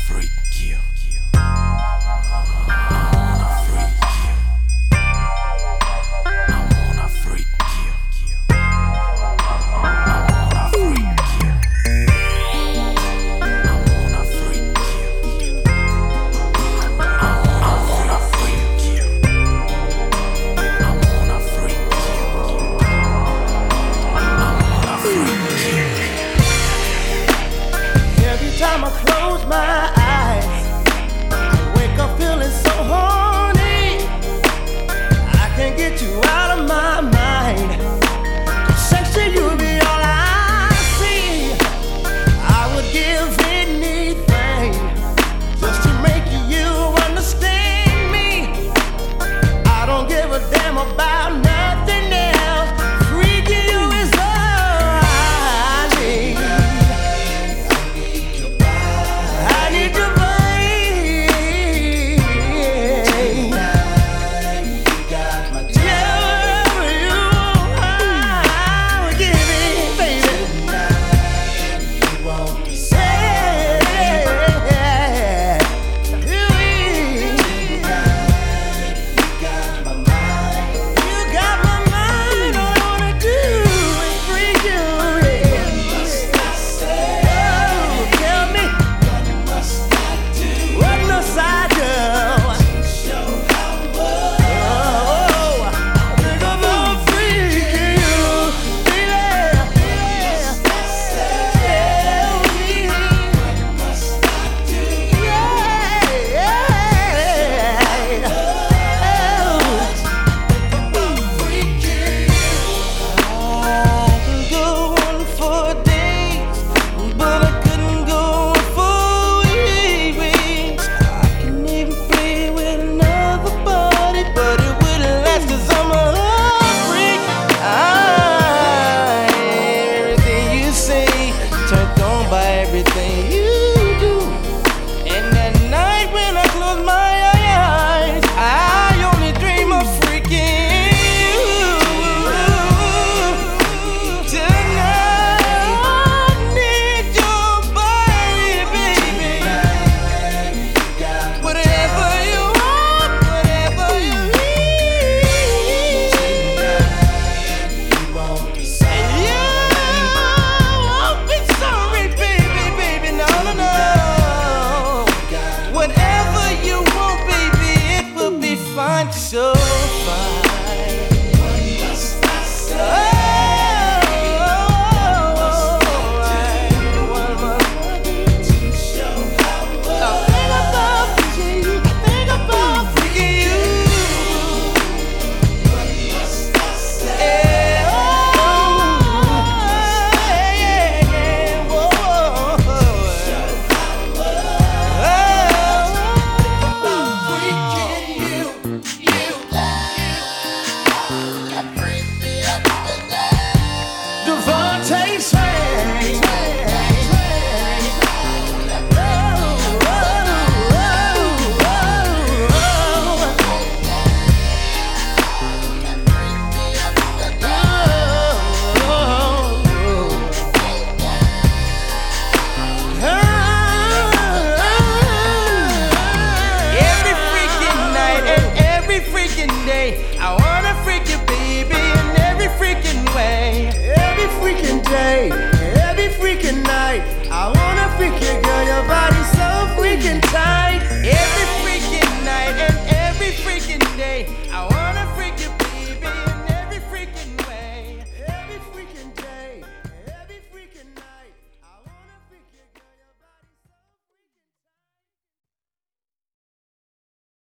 freak you. I wanna freak you. I wanna freak you. I wanna freak you. I wanna freak you. I wanna freak you. I wanna freak you. I wanna freak you. Every time I close my eyes, I wake up feeling so horny. I can't get you out of my mind. Sexy, you be all I see. I would give anything just to make you understand me. I don't give a damn about nothing else. Freaking you is all I need. I need your body. Yeah, you, I would give it, baby. Say, you got my mind. All I wanna do is freak you. Oh, tell me, what must I do? Oh, think about freaking you, baby. Tell me, I can go on for days, but I couldn't go on for weeks. I can even play with another body, but it wouldn't last 'cause I'm a freak. Everything you say, turned on by everything